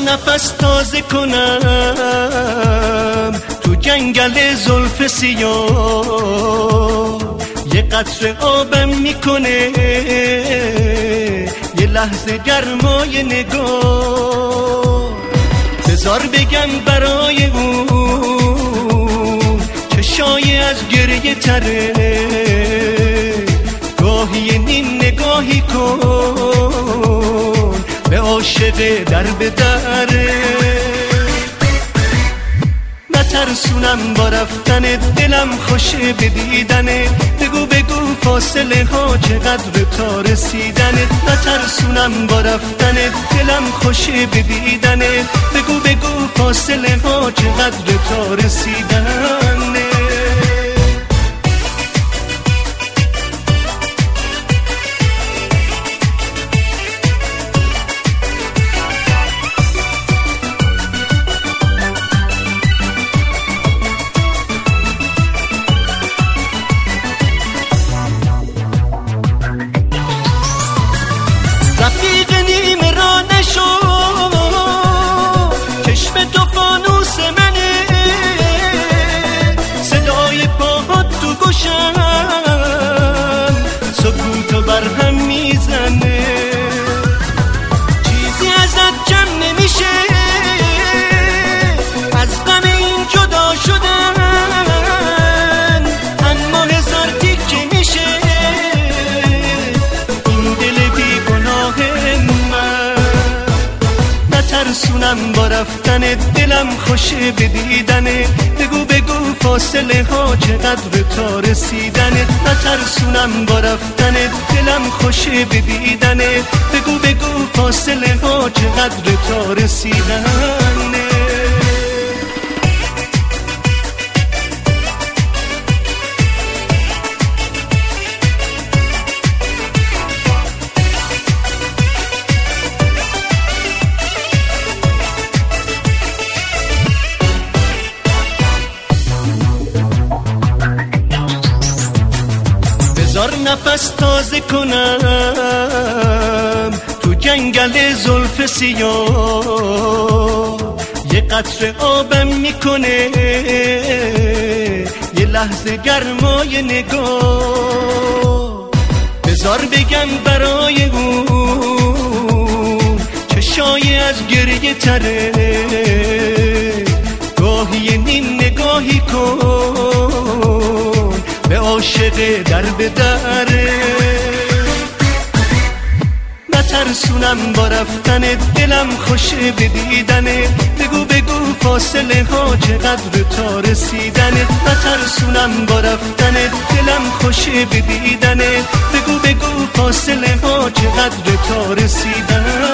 نفس تازه کنم تو جنگل زلف سیاه، یه قطره آبم میکنه یه لحظه گرمای نگاه. بذار بگم برای اون چشای از گریه تره، گاهی نیم نگاهی کن به عاشق در به دره. نترسونم با رفتن دلم خوشه به دیدنه، بگو بگو فاصله ها چقدر تا رسیدنه. نترسونم با رفتن دلم خوشه به دیدنه، بگو بگو فاصله ها چقدر تا رسیدنه. رفیق نیمه را نشو، چشم تو فانوس منه، صدای پاهات تو گوشم سکوتو برهم میزنه. چیزی ازت کم نمیشه از غم این جدا شدن، اما هزار تیکه میشه این دل بیگناه من. نترسونم با رفتن دلم خوشه به دیدنه، بگو بگو فاصله ها چقدر تا رسیدنه. نترسونم با رفتن دلم خوشه به دیدنه، بگو بگو فاصله ها چقدر تا رسیدنه. بذار نفس تازه کنم تو جنگل زلف سیاه، یه قطره آبم میکنه یه لحظه گرمای نگاه. بذار بگم برای اون چشای از گریه تره، گاهی نیم نگاهی کن به عاشق در به دره. نترسونم با رفتن دلم خوشه به دیدنه، بگو بگو فاصله ها چقدر تا رسیدنه. نترسونم با رفتن دلم خوشه به دیدنه، بگو بگو فاصله ها چقدر تا رسیدنه.